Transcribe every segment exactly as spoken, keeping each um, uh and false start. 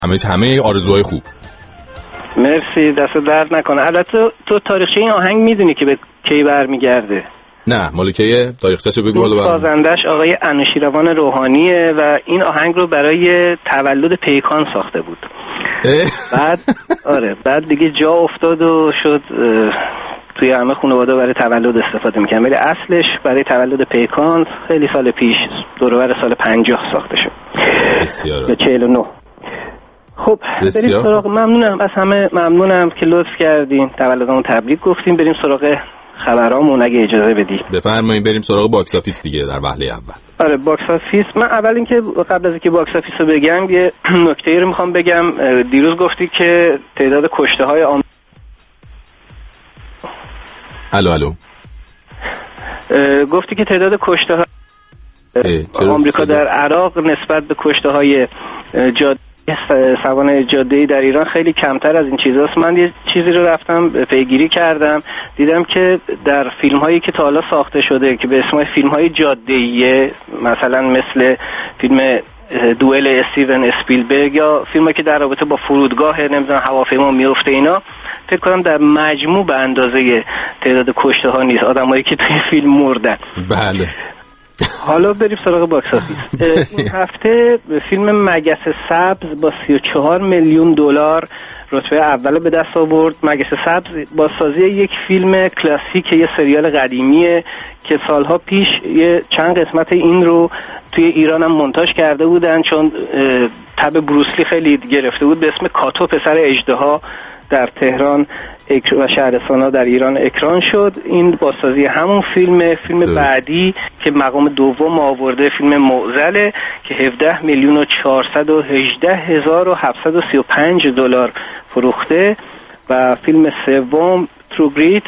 همه همه آرزوهای خوب. مرسی، دست درد نکنه. البته تو تاریخچه این آهنگ میدونی که به کی برمیگرده؟ نه، مال کیه؟ تاریخچه‌شو بگو بالا. سازندش آقای انوشیروان روحانیه و این آهنگ رو برای تولد پیکان ساخته بود. بعد آره بعد دیگه جا افتاد و شد توی همه خانواده برای تولد استفاده میکنن، ولی اصلش برای تولد پیکان خیلی سال پیش دور و بر سال پنجاه ساخته شد. بسیار. به چهل و نه. خب بریم سراغ. ممنونم از همه، ممنونم که لطف کردین، تولدمون تبریک گفتیم. بریم سراغ خبرامون اگه اجازه بدی. بفرمایید بریم سراغ باکس آفیس دیگه در وهله اول. آره باکس آفیس. من اول اینکه قبل از اینکه باکس آفیس رو بگم یه نکته‌ای رو میخوام بگم. دیروز گفتی که تعداد کشته‌های آم... الو الو گفتی که تعداد کشته‌های آمریکا در عراق نسبت به کشته‌های جاده سوانح جاده‌ای در ایران خیلی کمتر از این چیزاست. من یه چیزی رو رفتم پیگیری کردم، دیدم که در فیلم‌هایی که تا حالا ساخته شده که به اسم فیلم‌های جاده‌ای، مثلا مثل فیلم دوئل استیون اسپیلبرگ یا فیلمی که در رابطه با فرودگاه نمیدونم هواپیما میفته، اینا فکر کنم در مجموع به اندازه تعداد کشته‌ها نیست، آدمایی که توی فیلم مردن. بله. حالا بریم سراغ باکس آفیس. این هفته فیلم مگس سبز با سی و چهار میلیون دلار رتبه اول به دست آورد. مگس سبز با سازی یک فیلم کلاسیک، یه سریال قدیمیه که سالها پیش یه چند قسمت این رو توی ایران هم مونتاژ کرده بودن، چون تب بروسلی خیلی گرفته بود. به اسم کاتو پسر اژدها در تهران و شهرستان‌ها در ایران اکران شد. این بازسازی همون فیلم فیلم درست. بعدی که مقام دوم آورده فیلم معضله که هفده میلیون و چهارصد و هجده هزار و هفتصد و سی و پنج دلار فروخته و فیلم سوم ترو گریت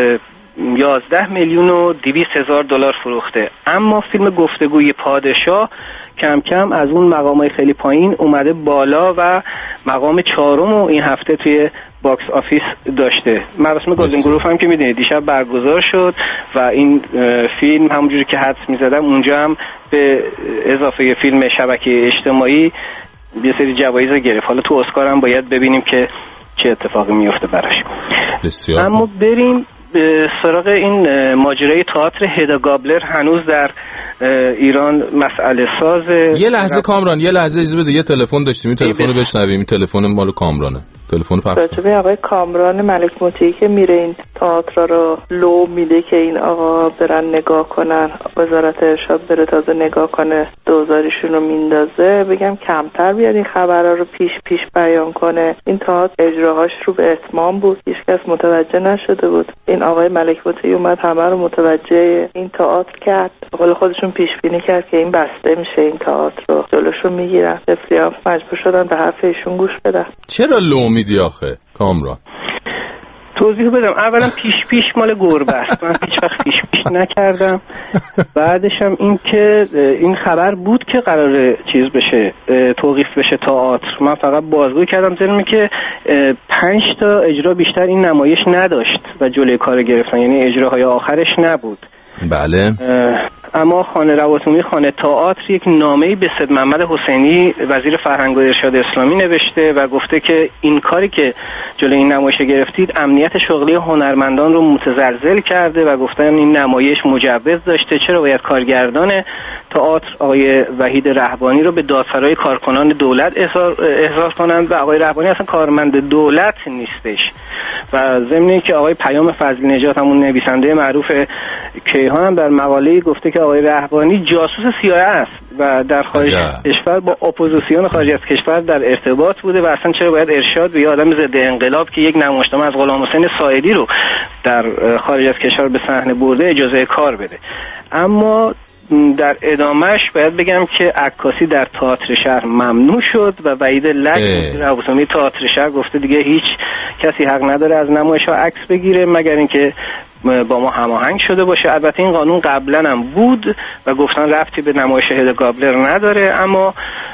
یازده میلیون و دویست هزار دلار فروخته. اما فیلم گفتگوی پادشاه کم کم از اون مقامای خیلی پایین اومده بالا و مقام چهارم رو این هفته توی باکس آفیس داشته. مراسم گلدن گروف هم که میدونید دیشب برگزار شد و این فیلم همونجوری که حدس میزدم اونجا هم به اضافه فیلم شبکه اجتماعی یه سری جوایز گرفت. حالا تو اسکار هم باید ببینیم که چه اتفاقی میفته براش. بسیار. اما بریم به سراغ این ماجرای تئاتر هدا گابلر. هنوز در ایران مسئله سازه. یه لحظه کامران، یه لحظه اجازه بده، یه تلفن داشتیم، این تلفن رو بشنویم. این تلفن مال کامرانه. تلفن پخش راجبه آقای کامران ملک مطیعی که میره این تئاتر رو لو میده که این آقا برن نگاه کنن، وزارت ارشاد بره تازه نگاه کنه دوزاریشون رو میندازه. بگم کمتر بیاد این خبرها رو پیش پیش بیان کنه. این تئاتر اجراهاش رو به اتمام بود، هیچ کس متوجه نشده بود. این آقای ملک مطیعی اومد همه رو متوجه این تئاتر کرد. به قول خودشون پیش بینی کرد که این بسته میشه، این تئاتر رو جلوشو میگیرن. طفلی‌ها مجبور شدن به حرف ایشون گوش بدن. چرا لو میدی آخه کامران؟ توضیح بدم. اولا پیش پیش مال گربه است، من هیچ وقت پیش پیش نکردم. بعدش هم این که این خبر بود که قراره چیز بشه، توقیف بشه تئاتر. من فقط بازگویی کردم ضمن که پنج تا اجرا بیشتر این نمایش نداشت و جلوی کار گرفتن، یعنی اجراهای آخرش نبود. بله. اما خانه رواتومی خانه تئاتر یک نامه‌ای به سید محمد حسینی وزیر فرهنگ و ارشاد اسلامی نوشته و گفته که این کاری که جلوی این نمایش گرفتید امنیت شغلی هنرمندان رو متزلزل کرده و گفتن این نمایش مجوز داشته، چرا باید کارگردان تئاتر آقای وحید رهبانی رو به دادسرای کارکنان دولت احضار کنند و آقای رهبانی اصلا کارمند دولت نیستش. و ضمن اینکه آقای پیام فضلی نژاد همون نویسنده معروف کیهان هم در مقاله‌ای گفته که آقای رهبانی جاسوس سی‌آی است و در خارج از کشور با اپوزیسیون خارج از کشور در ارتباط بوده و اصلا چرا باید ارشاد به یه آدم ضد انقلاب که یک نمایشنامه از غلام حسین ساعدی رو در خارج از کشور به صحنه برده اجازه کار بده. اما در ادامهش باید بگم که عکاسی در تئاتر شهر ممنوع شد و وحید لک روابطی تئاتر شهر گفته دیگه هیچ کسی حق نداره از نمایش‌ها عکس بگیره مگر اینکه با ما هماهنگ شده باشه. البته این قانون قبلا هم بود و گفتن ربطی به نمایش هدا گابلر نداره، اما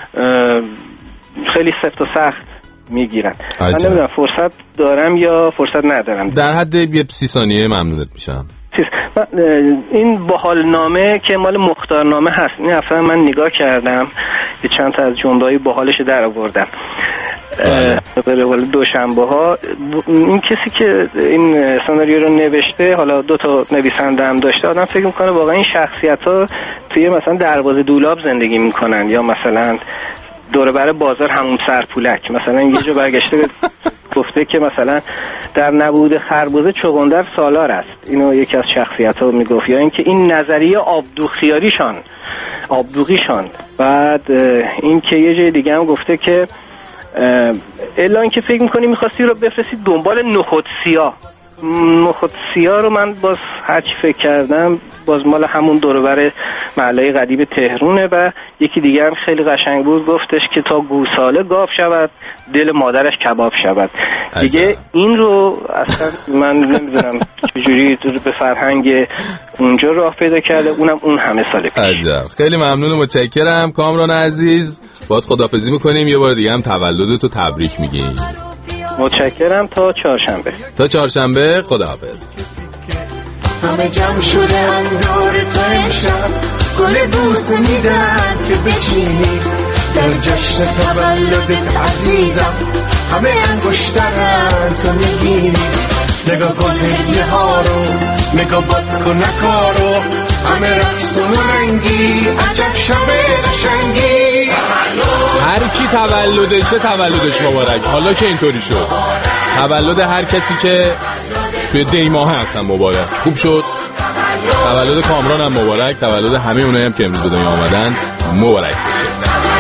خیلی سفت و سخت میگیرن. من نمیدونم فرصت دارم یا فرصت ندارم. در حد یه سی ثانیه ممنونت میشم. این باحالنامه که مال مختارنامه هست، این اصلا من نگاه کردم یه چند تا از جمله‌های باحالش در آوردم به روال دوشنبه ها. این کسی که این سناریو رو نوشته، حالا دو تا نویسنده هم داشته، آدم فکر میکنه واقعا این شخصیت ها توی مثلا دروازه دولاب زندگی میکنن یا مثلا دور بر بازار همون سرپولک. مثلا یه جا برگشته گفته که مثلا در نبود خربزه چغندر سالار است، اینو یکی از شخصیت ها میگفت. یا اینکه این نظریه آبدوخیاریشان آبدوغیشان. بعد این که یه جای دیگه هم گفته که الا اینکه فکر میکنی میخواستی رو بفرستید دنبال نخود سیاه. نخود سیاه رو من باز هرچی فکر کردم باز مال همون دوربر محله قدیم تهرونه. و یکی دیگه هم خیلی قشنگ بود، گفتش که تا گوساله گاو شود دل مادرش کباب شود. دیگه این رو اصلا من نمیدونم چجوری به فرهنگ اونجا راه پیدا کرده، اونم اون همه سال پیش. عجب. خیلی ممنون و متشکرم کامران عزیز، باید خداحافظی میکنیم، یه بار دیگه هم تولدتو تبریک میگیم. متشکرم. تا چهارشنبه. تا چهارشنبه. خداحافظ. همه جمع شدن دور تو امشب، گل بوسه میدن که بچینی در جشن تولدت عزیزم. همه انگشترن تو میگیری، نگاه کن هدیه ها رو، نگاه باد کن نکارو، همه رقص و رنگی، عجب شب قشنگی. هر کی تولدشه تولدش مبارک. حالا که اینطوری شد تولد هر کسی که توی دی ماه هستن مبارک. خوب شد. تولد کامران هم مبارک، تولد همه اونایی هم که امروز به دنیا آمدن مبارک بشه.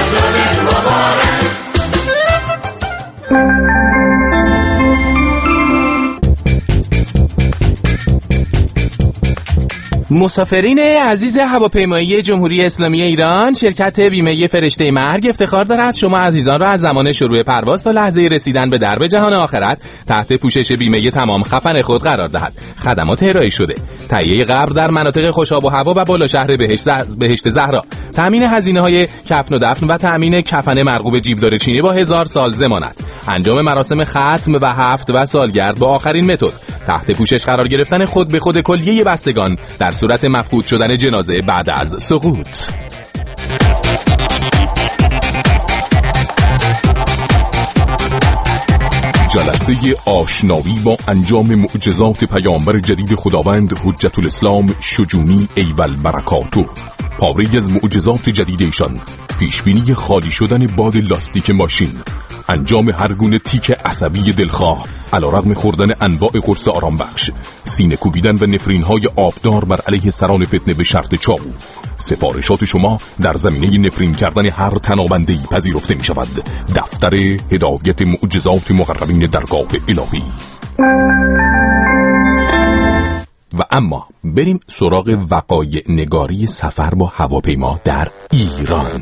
مسافرین عزیز هواپیمایی جمهوری اسلامی ایران، شرکت بیمه فرشته مرگ افتخار دارد شما عزیزان را از زمان شروع پرواز تا لحظه رسیدن به درب جهان آخرت تحت پوشش بیمه تمام خفن خود قرار دهد. خدمات ارائه شده: تهیه قبر در مناطق خوشاب و هوا و بالا شهر بهشت, بهشت زهرا، تامین هزینه‌های کفن و دفن و تامین کفن مرغوب جیبدار چینی با هزار سال ضمانت، انجام مراسم ختم و هفت و سالگرد با آخرین متد، تحت پوشش قرار گرفتن خود به خود کلیه بستگان در صورت مفقود شدن جنازه بعد از سقوط. جلسه آشنایی با انجام معجزات پیامبر جدید خداوند حجت الاسلام شجونی ایول برکاتو. پاره از معجزات جدید ایشان: پیشبینی خالی شدن باد لاستیک ماشین، انجام هر گونه تیک عصبی دلخواه علیرغم خوردن انواع قرص آرام بخش، سینه کوبیدن و نفرین های آبدار بر علیه سران فتنه به شرط چاقو. سفارشات شما در زمینه نفرین کردن هر تنابنده‌ای پذیرفته می شود. دفتر هدایت معجزات مقربین درگاه الهی. و اما بریم سراغ وقایع نگاری سفر با هواپیما در ایران.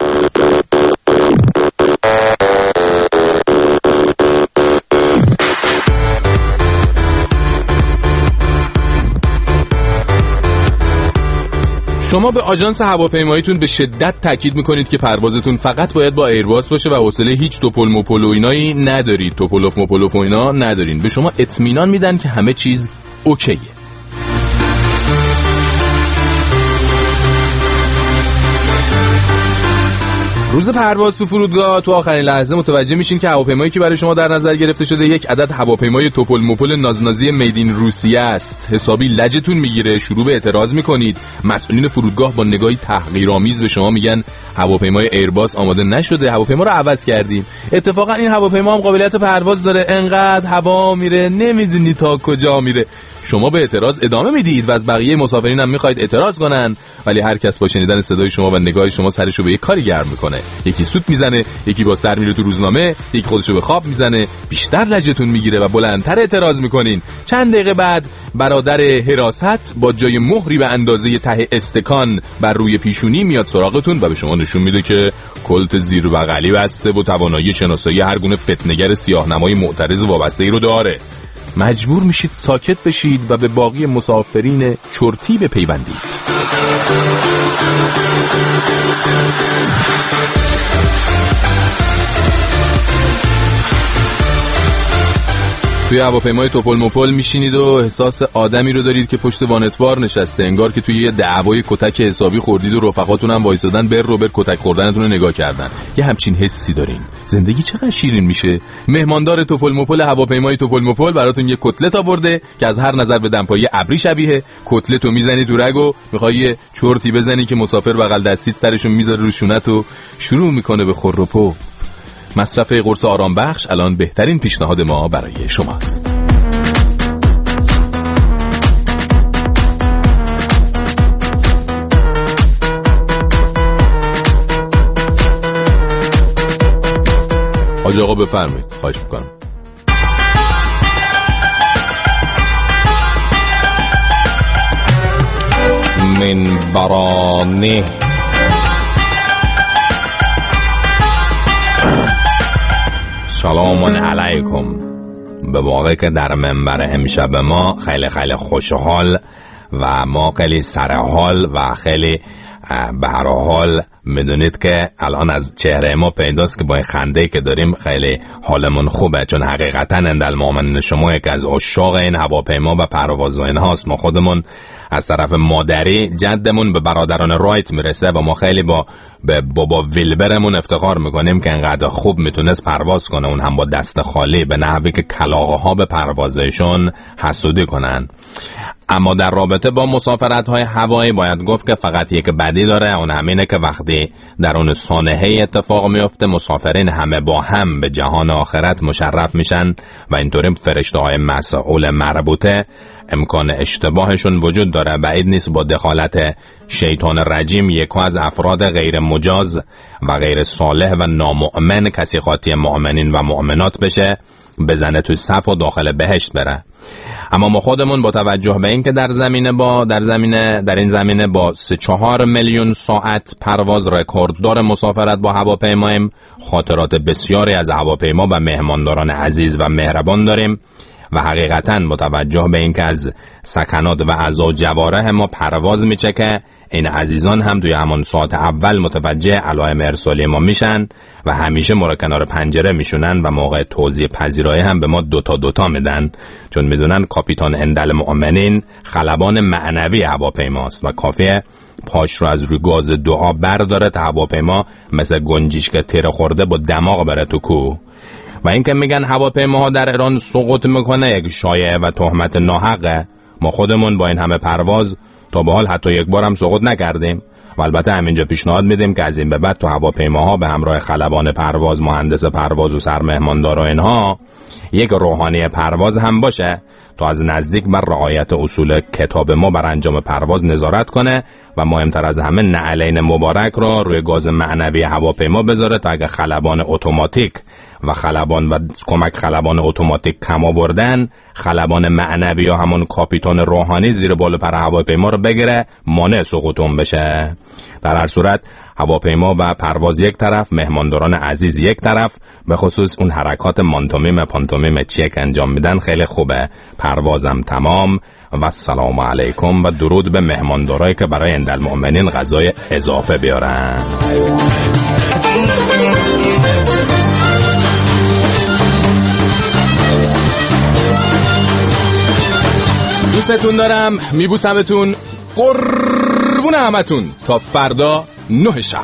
شما به آژانس هواپیماییتون به شدت تاکید میکنید که پروازتون فقط باید با ایرباس باشه و حوصله هیچ توپل موپل و اینایی ندارید، توپلوف موپلوف و اینا ندارین. به شما اطمینان میدن که همه چیز اوکیه. روز پرواز تو فرودگاه تو آخرین لحظه متوجه میشین که هواپیمایی که برای شما در نظر گرفته شده یک عدد هواپیمای توپل موپل نازنازی میدین روسیه است. حسابی لجتون میگیره، شروع به اعتراض میکنید. مسئولین فرودگاه با نگاهی تحقیرآمیز به شما میگن هواپیمای ایرباس آماده نشده، هواپیما رو عوض کردیم. اتفاقا این هواپیما هم قابلیت پرواز داره، انقدر هوا میره نمیدونی تا کجا میره. شما به اعتراض ادامه میدید و از بقیه مسافرین هم میخواید اعتراض کنن، ولی هر کس با شنیدن صدای شما و نگاه شما سرشو به یک کاری گرم میکنه. یکی سوت میزنه، یکی با سر میره تو روزنامه، یکی خودشو به خواب میزنه. بیشتر لجتون میگیره و بلندتر اعتراض میکنین. چند دقیقه بعد برادر حراست با جای مهری به اندازه ته استکان بر روی پیشونی میاد سراغتون و به شما نشون میده که کلت زیر بغلی بسته و توانایی شناسایی هر گونه فتنه‌گر سیاه‌نمای معترض وابسته‌ای رو داره. مجبور میشید ساکت بشید و به باقی مسافرین چرتی بپیوندید. توی هواپیمای توپل مپل میشینید و احساس آدمی رو دارید که پشت وانتبار نشسته، انگار که توی یه دعوای کتک حسابی خوردید و رفقاتون هم وایسادن بر رو بر کتک خوردنتون رو نگاه کردن. یه همچین حسی دارین. زندگی چقدر شیرین میشه. مهماندار توپل مپل هواپیمای توپل مپل براتون یه کتلت آورده که از هر نظر به دمپایی ابری شبیه. کتلتو میزنی تو رگ و میخوای یه چرتی بزنی که مسافر بغل دستیت سرشو میذاره رو شونت و شروع میکنه به خور و پف. مصرف قرص آرام بخش الان بهترین پیشنهاد ما برای شماست. حاج آقا بفرمایید، خواهش میکنم. من برانه سلام علیکم. به واقع که در منبر امشب ما خیلی خیلی خوشحال و ما خیلی سرحال و خیلی به هر حال میدونید که الان از چهره ما پیداست که با این خنده که داریم خیلی حالمون خوبه، چون حقیقتا اندل مؤمن شما یک از عشاق این هواپیما و پرواز و اینهاست. ما خودمون از طرف مادری جدمون به برادران رایت میرسه و ما خیلی با به بابا ویلبرمون افتخار میکنیم که انقدر خوب میتونست پرواز کنه، اون هم با دست خالی، به نحوی که کلاغه ها به پروازشون حسودی کنن. اما در رابطه با مسافرت های هوایی باید گفت که فقط یک بدی داره، اون همینه که وقتی در اون سانحه اتفاق میفته مسافرین همه با هم به جهان آخرت مشرف میشن و اینطوری فرشته های مسئول مربوطه امکان اشتباهشون وجود داره. بعید نیست با دخالت شیطان رجیم یکو از افراد غیر مجاز و غیر صالح و نامؤمن کسی خاطی مؤمنین و مؤمنات بشه، بزنه توی صف و داخل بهشت بره. اما ما خودمون با توجه به این که در زمینه با در زمینه در این زمینه با سه چهار میلیون ساعت پرواز رکورددار مسافرت با هواپیماییم، خاطرات بسیاری از هواپیما و مهمانداران عزیز و مهربان داریم و حقیقتاً با توجه به این که از سکنات و اعضا جوارح ما پرواز میچه که این عزیزان هم توی همان ساعت اول متوجه علائم ارسالی ما میشن و همیشه ما رو کنار پنجره میشونن و موقع توزیع پذیرایی هم به ما دوتا دوتا میدن، چون میدونن کاپیتان اندل مؤمنین خلبان معنوی هواپیماست و کافیه پاش رو از روی گاز دعا برداره تا هواپیما مثل گنجیش که تیر خورده با دماغ بره تو کوه. و این که میگن هواپیماها در ایران سقوط میکنه یک شایعه و تهمت ناحقه. ما خودمون با این همه پرواز تا به حال حتی یک بار هم سقوط نکردیم و البته همینجا پیشنهاد میدیم که از این به بعد تو هواپیماها به همراه خلبان پرواز، مهندس پرواز و سرمهماندار و اینها یک روحانی پرواز هم باشه تا از نزدیک بر رعایت اصول کتاب ما بر انجام پرواز نظارت کنه و مهمتر از همه نعلین مبارک را روی گاز معنوی هواپیما بذاره تا اگه خلبان اتوماتیک و خلبان و کمک خلبان اتوماتیک کم آوردن، خلبان معنوی یا همون کاپیتان روحانی زیر بال پر هواپیما رو بگیره مانع سقوطون بشه. در هر صورت هواپیما و پرواز یک طرف، مهمانداران عزیز یک طرف، به خصوص اون حرکات مانتومیم پانتومیم چیک انجام میدن خیلی خوبه. پروازم تمام و السلام علیکم و درود به مهماندارایی که برای اندل مؤمنین غذای اضافه بیارن. دوستتون دارم، میبوسمتون، قربون همتون تا فردا نه شب.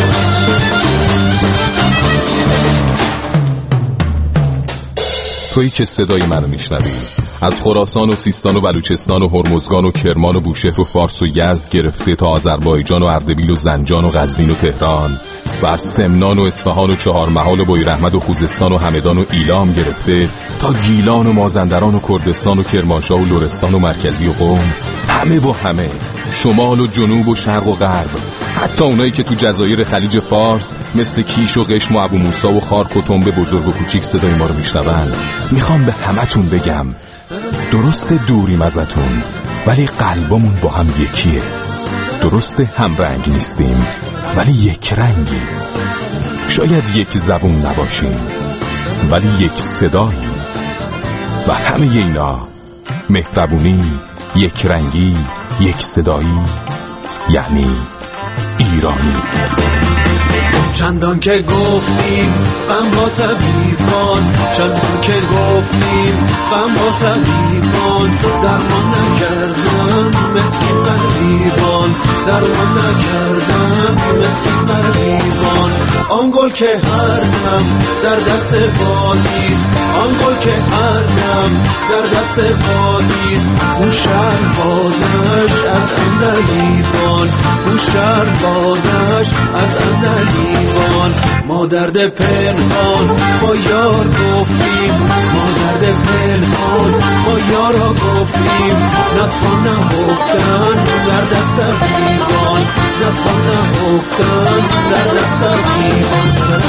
تویی که صدای منو میشنوی از خراسان و سیستان و بلوچستان و هرمزگان و کرمان و بوشهر و فارس و یزد گرفته تا آذربایجان و اردبیل و زنجان و قزوین و تهران و از سمنان و اصفهان و چهارمحال و بویراحمد و خوزستان و همدان و ایلام گرفته تا گیلان و مازندران و کردستان و کرمانشاه و لرستان و مرکزی و قم، همه با همه، شمال و جنوب و شرق و غرب، حتی اونایی که تو جزایر خلیج فارس مثل کیش و قشم و ابو موسی و خارک و تنبه بزرگ و کوچیک صدای ما رو میشنون، میخوام به همتون بگم درست دوریم ازتون ولی قلبمون با هم یکیه. درست هم رنگ نیستیم ولی یک رنگی. شاید یک زبون نباشیم ولی یک صداییم و همه اینا مهربونی، یک رنگی، یک صدایی، یعنی ایرانی. چندان که گفتیم غم با طبیبان، چندان که گفتیم غم با طبیبان، درمان نکردن مسکین غریبان، درمان نکردن مسکین غریبان. آن گل که هر دم در دست بادیست، آن گل که هر دم در دست بادیست، اون شهر بادش از اندلیبان، اون شهر بادش از اندلیبان. ما درد پنهان با یار گفتیم، ما درد پنهان با یارا گفتیم، نتوان نهفتن در دست دیوان، نتوان نهفتن در دست دیوان.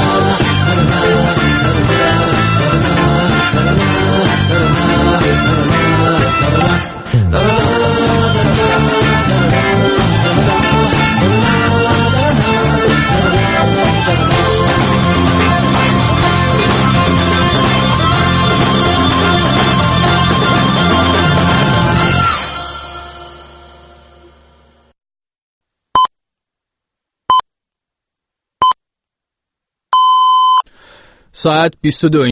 ساعت بیست و دو